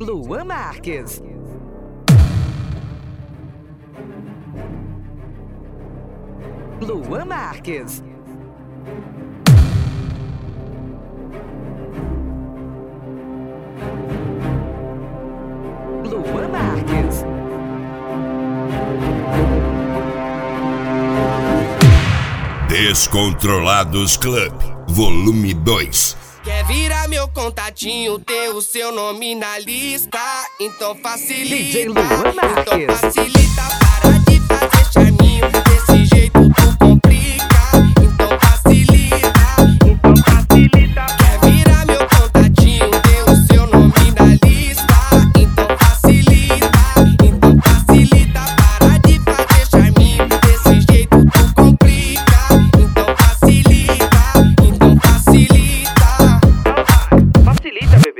Luan Marques. Luan Marques. Luan Marques. Descontrolados Club, volume 2. Quer virar meu contatinho, ter o seu nome na lista? Então facilita, DJ Luan Marques. então facilita. Para de fazer charminho, desse jeito tu complica. Então facilita, então facilita. Quer virar meu contatinho, ter o seu nome na lista? Então facilita, então facilita. Para de fazer charminho, desse jeito tu complica. Então facilita, então facilita. Facilita, bebê.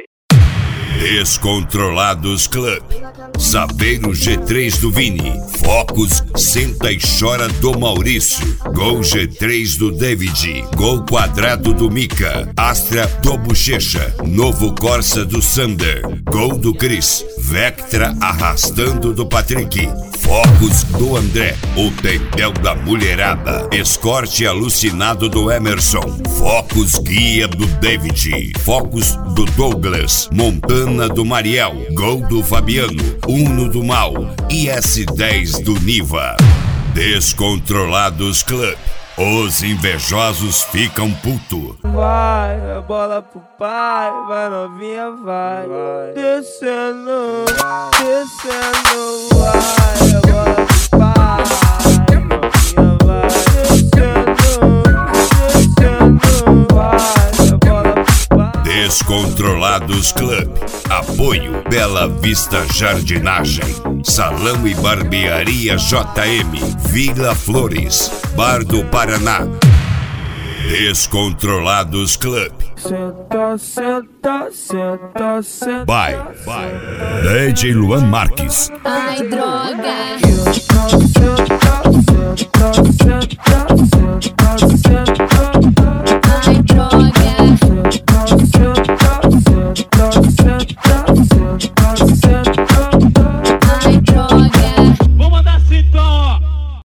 Descontrolados Club, Saveiro G3 do Vini, Focus Senta e Chora do Maurício, Gol G3 do David, Gol Quadrado do Mika, Astra do Bochecha, Novo Corsa do Sander, Gol do Cris, Vectra arrastando do Patrick, Focus do André, o Tempel da Mulherada, Escorte alucinado do Emerson, Focus Guia do David, Focus do Douglas, Montana do Mariel, Gol do Fabiano, Uno do Mal e S10 do Niva. Descontrolados Club, os invejosos ficam puto. Vai, a bola pro pai, vai novinha, vai. Descendo, descendo, vai, a bola pro pai, novinha, vai. Descendo, descendo, vai, a bola pro pai. Descontrolados Club, apoio Bela Vista Jardinagem, Salão e Barbearia JM, Vila Flores, Bar do Paraná. Descontrolados Club. Senta, senta, senta, senta. Bye. DJ Luan Marques. Ai, droga. Senta, senta, senta, senta.